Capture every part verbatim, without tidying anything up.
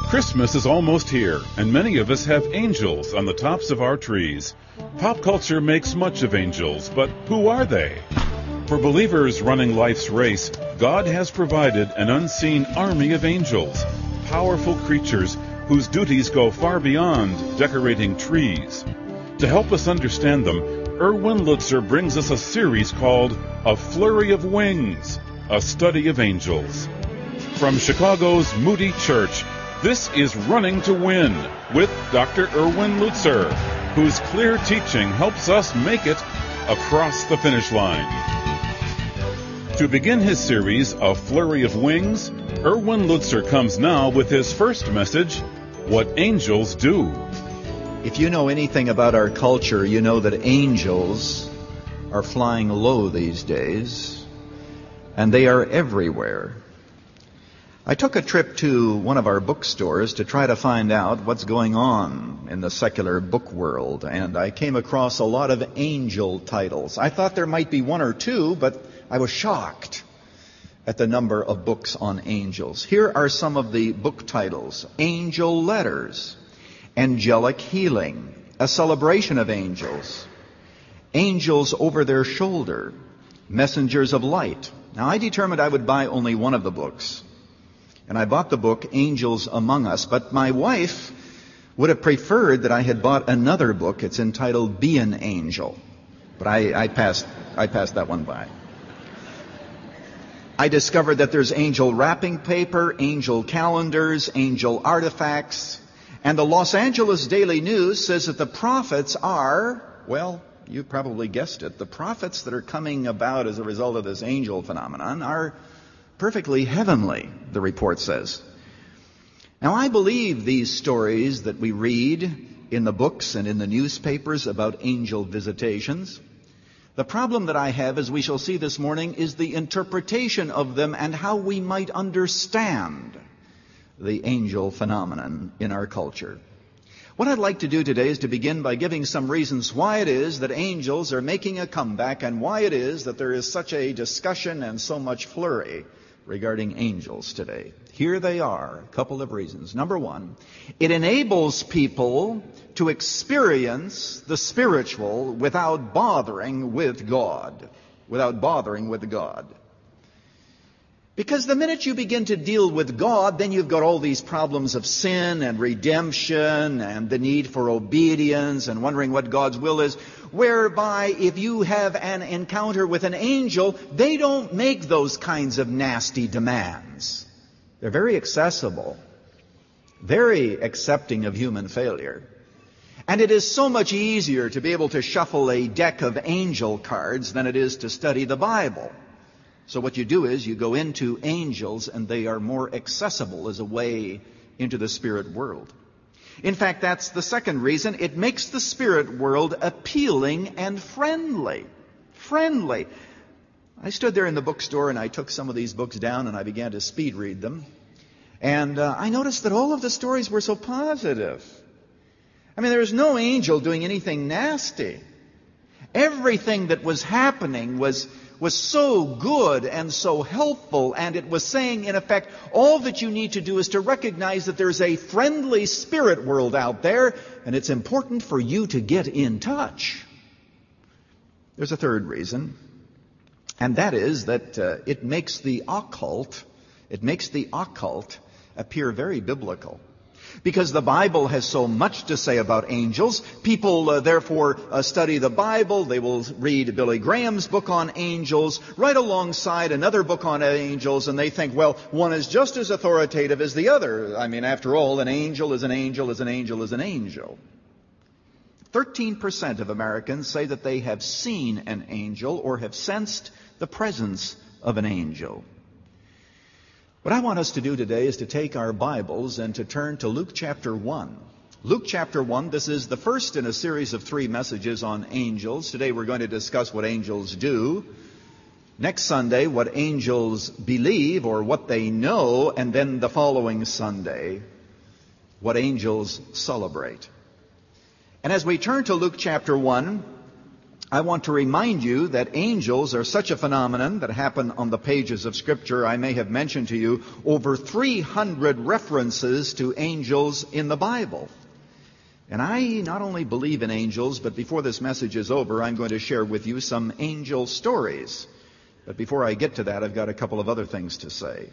Christmas is almost here, and many of us have angels on the tops of our trees. Pop culture makes much of angels, but who are they? For believers running life's race, God has provided an unseen army of angels, powerful creatures whose duties go far beyond decorating trees. To help us understand them, Erwin Lutzer brings us a series called A Flurry of Wings, a study of angels. From Chicago's Moody Church, this is Running to Win with Doctor Erwin Lutzer, whose clear teaching helps us make it across the finish line. To begin his series, A Flurry of Wings, Erwin Lutzer comes now with his first message, What Angels Do. If you know anything about our culture, you know that angels are flying low these days, and they are everywhere. I took a trip to one of our bookstores to try to find out what's going on in the secular book world, and I came across a lot of angel titles. I thought there might be one or two, but I was shocked at the number of books on angels. Here are some of the book titles: Angel Letters, Angelic Healing, A Celebration of Angels, Angels Over Their Shoulder, Messengers of Light. Now, I determined I would buy only one of the books. And I bought the book, Angels Among Us. But my wife would have preferred that I had bought another book. It's entitled Be an Angel. But I, I passed I passed that one by. I discovered that there's angel wrapping paper, angel calendars, angel artifacts. And the Los Angeles Daily News says that the prophets are, well, you probably guessed it, the prophets that are coming about as a result of this angel phenomenon are perfectly heavenly, the report says. Now, I believe these stories that we read in the books and in the newspapers about angel visitations. The problem that I have, as we shall see this morning, is the interpretation of them and how we might understand the angel phenomenon in our culture. What I'd like to do today is to begin by giving some reasons why it is that angels are making a comeback and why it is that there is such a discussion and so much flurry regarding angels today. Here they are, a couple of reasons. Number one, it enables people to experience the spiritual without bothering with God. Without bothering with God. Because the minute you begin to deal with God, then you've got all these problems of sin and redemption and the need for obedience and wondering what God's will is, whereby if you have an encounter with an angel, they don't make those kinds of nasty demands. They're very accessible, very accepting of human failure. And it is so much easier to be able to shuffle a deck of angel cards than it is to study the Bible. So what you do is you go into angels, and they are more accessible as a way into the spirit world. In fact, that's the second reason. It makes the spirit world appealing and friendly. Friendly. I stood there in the bookstore, and I took some of these books down, and I began to speed read them. And uh, I noticed that all of the stories were so positive. I mean, there was no angel doing anything nasty. Everything that was happening was was so good and so helpful, and it was saying, in effect, all that you need to do is to recognize that there's a friendly spirit world out there, and it's important for you to get in touch. There's a third reason, and that is that uh, it makes the occult, it makes the occult appear very biblical. Because the Bible has so much to say about angels, people uh, therefore uh, study the Bible. They will read Billy Graham's book on angels right alongside another book on angels, and they think, well, one is just as authoritative as the other. I mean, after all, an angel is an angel is an angel is an angel. Thirteen percent of Americans say that they have seen an angel or have sensed the presence of an angel. What I want us to do today is to take our Bibles and to turn to Luke chapter one. Luke chapter one, this is the first in a series of three messages on angels. Today we're going to discuss what angels do. Next Sunday, what angels believe or what they know. And then the following Sunday, what angels celebrate. And as we turn to Luke chapter one, I want to remind you that angels are such a phenomenon that happen on the pages of Scripture. I may have mentioned to you over three hundred references to angels in the Bible. And I not only believe in angels, but before this message is over, I'm going to share with you some angel stories. But before I get to that, I've got a couple of other things to say.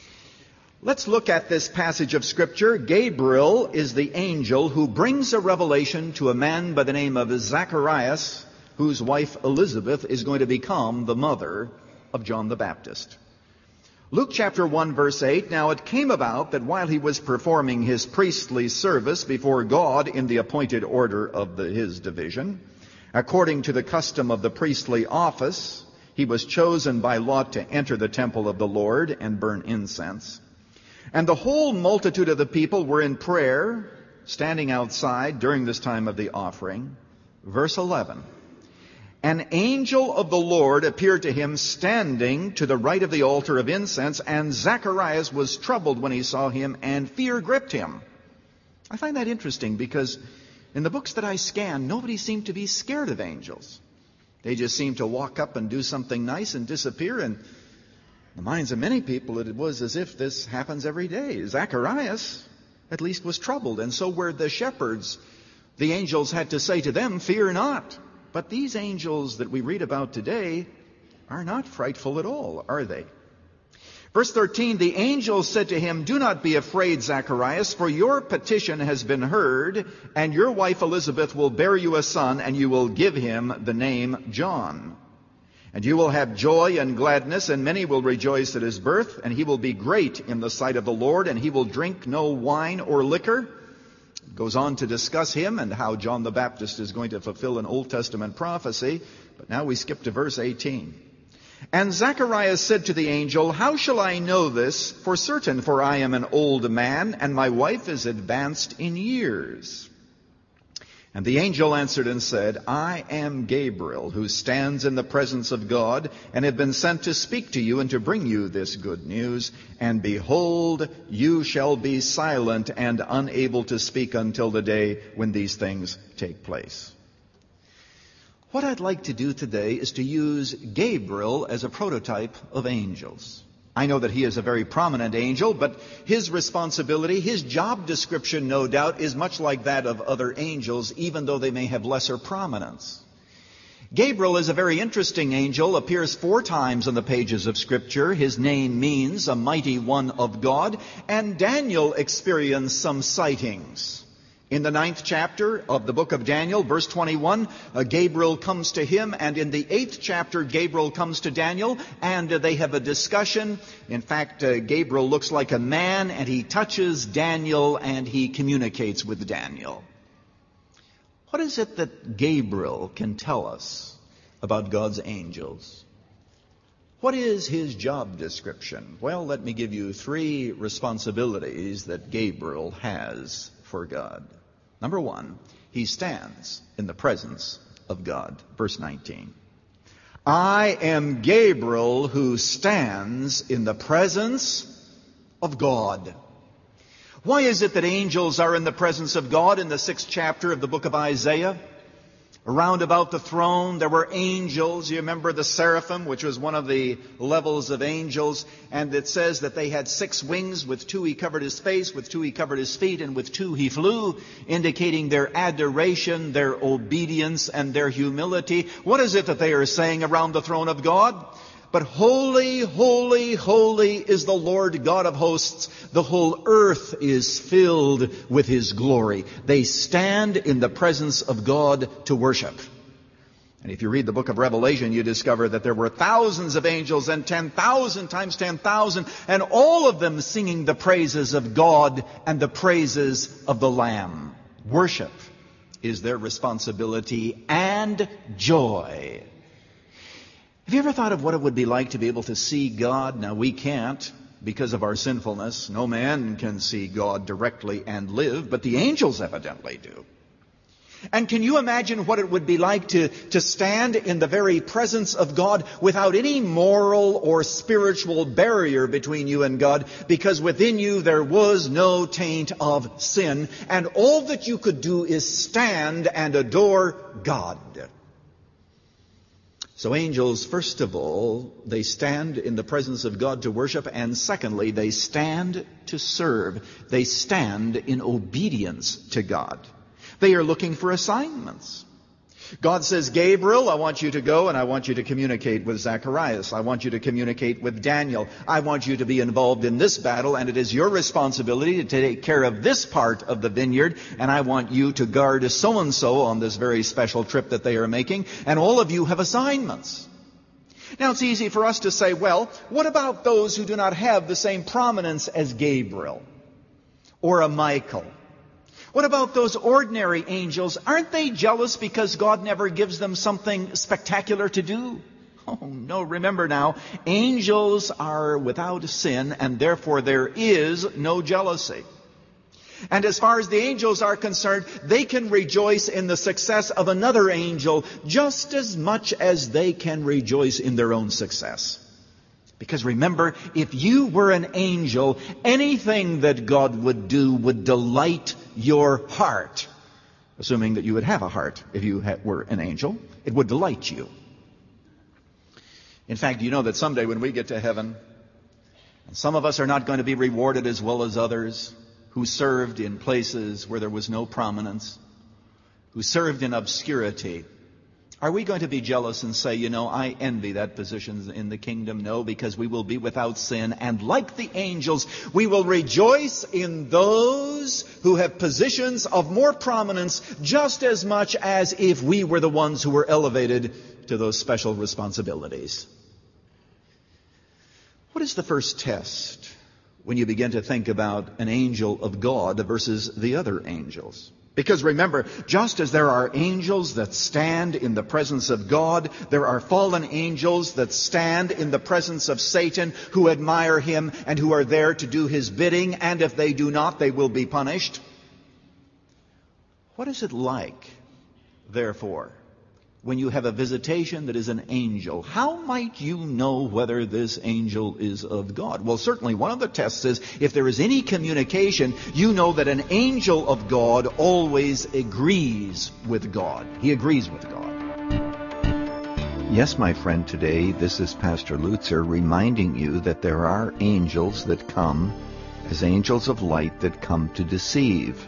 Let's look at this passage of Scripture. Gabriel is the angel who brings a revelation to a man by the name of Zacharias, whose wife Elizabeth is going to become the mother of John the Baptist. Luke chapter one verse eight, now it came about that while he was performing his priestly service before God in the appointed order of the, his division, according to the custom of the priestly office, he was chosen by lot to enter the temple of the Lord and burn incense. And the whole multitude of the people were in prayer, standing outside during this time of the offering. Verse eleven. An angel of the Lord appeared to him standing to the right of the altar of incense, and Zacharias was troubled when he saw him, and fear gripped him. I find that interesting because in the books that I scan, nobody seemed to be scared of angels. They just seemed to walk up and do something nice and disappear, and in the minds of many people it was as if this happens every day. Zacharias at least was troubled, and so were the shepherds. The angels had to say to them, "Fear not." But these angels that we read about today are not frightful at all, are they? Verse thirteen, the angel said to him, "Do not be afraid, Zacharias, for your petition has been heard, and your wife Elizabeth will bear you a son, and you will give him the name John. And you will have joy and gladness, and many will rejoice at his birth, and he will be great in the sight of the Lord, and he will drink no wine or liquor." Goes on to discuss him and how John the Baptist is going to fulfill an Old Testament prophecy. But now we skip to verse eighteen. And Zacharias said to the angel, "How shall I know this for certain? For I am an old man, and my wife is advanced in years." And the angel answered and said, "I am Gabriel, who stands in the presence of God, and have been sent to speak to you and to bring you this good news. And behold, you shall be silent and unable to speak until the day when these things take place." What I'd like to do today is to use Gabriel as a prototype of angels. I know that he is a very prominent angel, but his responsibility, his job description, no doubt, is much like that of other angels, even though they may have lesser prominence. Gabriel is a very interesting angel, appears four times on the pages of Scripture. His name means a mighty one of God, and Daniel experienced some sightings. In the ninth chapter of the book of Daniel, verse twenty-one, uh, Gabriel comes to him, and in the eighth chapter, Gabriel comes to Daniel, and uh, they have a discussion. In fact, uh, Gabriel looks like a man, and he touches Daniel, and he communicates with Daniel. What is it that Gabriel can tell us about God's angels? What is his job description? Well, let me give you three responsibilities that Gabriel has for God. Number one, he stands in the presence of God. Verse nineteen. I am Gabriel who stands in the presence of God. Why is it that angels are in the presence of God? In the sixth chapter of the book of Isaiah, around about the throne, there were angels. You remember the seraphim, which was one of the levels of angels. And it says that they had six wings. With two he covered his face, with two he covered his feet, and with two he flew, indicating their adoration, their obedience, and their humility. What is it that they are saying around the throne of God? But holy, holy, holy is the Lord God of hosts. The whole earth is filled with his glory. They stand in the presence of God to worship. And if you read the book of Revelation, you discover that there were thousands of angels and ten thousand times ten thousand, and all of them singing the praises of God and the praises of the Lamb. Worship is their responsibility and joy. Have you ever thought of what it would be like to be able to see God? Now, we can't because of our sinfulness. No man can see God directly and live, but the angels evidently do. And can you imagine what it would be like to, to stand in the very presence of God without any moral or spiritual barrier between you and God, because within you there was no taint of sin, and all that you could do is stand and adore God. So angels, first of all, they stand in the presence of God to worship, and secondly, they stand to serve. They stand in obedience to God. They are looking for assignments. God says, Gabriel, I want you to go and I want you to communicate with Zacharias. I want you to communicate with Daniel. I want you to be involved in this battle, and it is your responsibility to take care of this part of the vineyard, and I want you to guard so-and-so on this very special trip that they are making, and all of you have assignments. Now, it's easy for us to say, well, what about those who do not have the same prominence as Gabriel or a Michael? What about those ordinary angels? Aren't they jealous because God never gives them something spectacular to do? Oh, no. Remember now, angels are without sin, and therefore there is no jealousy. And as far as the angels are concerned, they can rejoice in the success of another angel just as much as they can rejoice in their own success. Because remember, if you were an angel, anything that God would do would delight your heart. Assuming that you would have a heart if you were an angel, it would delight you. In fact, you know that someday when we get to heaven, and some of us are not going to be rewarded as well as others who served in places where there was no prominence, who served in obscurity. Are we going to be jealous and say, you know, I envy that position in the kingdom? No, because we will be without sin. And like the angels, we will rejoice in those who have positions of more prominence just as much as if we were the ones who were elevated to those special responsibilities. What is the first test when you begin to think about an angel of God versus the other angels? Because remember, just as there are angels that stand in the presence of God, there are fallen angels that stand in the presence of Satan who admire him and who are there to do his bidding, and if they do not, they will be punished. What is it like, therefore, when you have a visitation that is an angel? How might you know whether this angel is of God? Well, certainly one of the tests is if there is any communication, you know that an angel of God always agrees with God. He agrees with God. Yes, my friend, today this is Pastor Lutzer reminding you that there are angels that come as angels of light that come to deceive.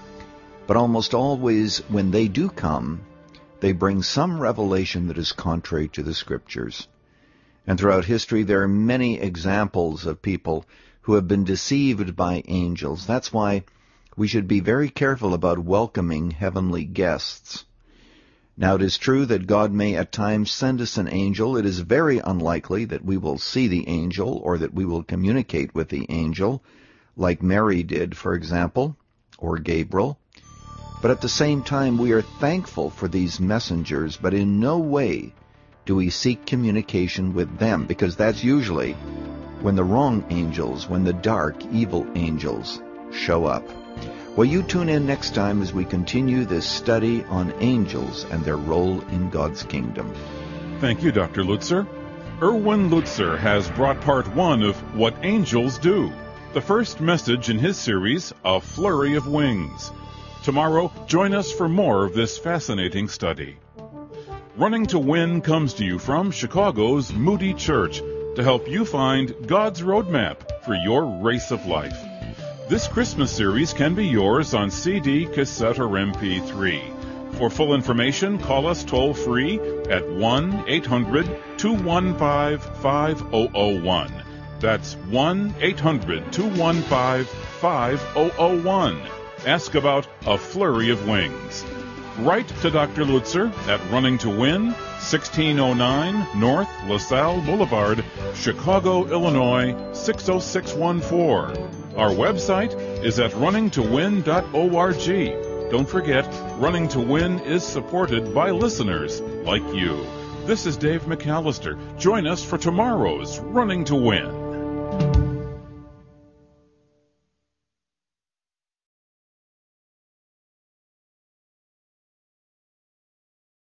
But almost always when they do come, they bring some revelation that is contrary to the Scriptures. And throughout history, there are many examples of people who have been deceived by angels. That's why we should be very careful about welcoming heavenly guests. Now, it is true that God may at times send us an angel. It is very unlikely that we will see the angel or that we will communicate with the angel, like Mary did, for example, or Gabriel. But at the same time, we are thankful for these messengers, but in no way do we seek communication with them, because that's usually when the wrong angels, when the dark, evil angels show up. Well, you tune in next time as we continue this study on angels and their role in God's kingdom. Thank you, Doctor Lutzer. Erwin Lutzer has brought part one of What Angels Do, the first message in his series, A Flurry of Wings. Tomorrow, join us for more of this fascinating study. Running to Win comes to you from Chicago's Moody Church to help you find God's roadmap for your race of life. This Christmas series can be yours on C D, cassette, or M P three. For full information, call us toll-free at one eight hundred two one five five zero zero one. That's one eight hundred two one five five zero zero one. Ask about A Flurry of Wings. Write to Doctor Lutzer at Running to Win, sixteen oh nine North LaSalle Boulevard, Chicago, Illinois, six oh six one four. Our website is at running to win dot org. Don't forget, Running to Win is supported by listeners like you. This is Dave McAllister. Join us for tomorrow's Running to Win.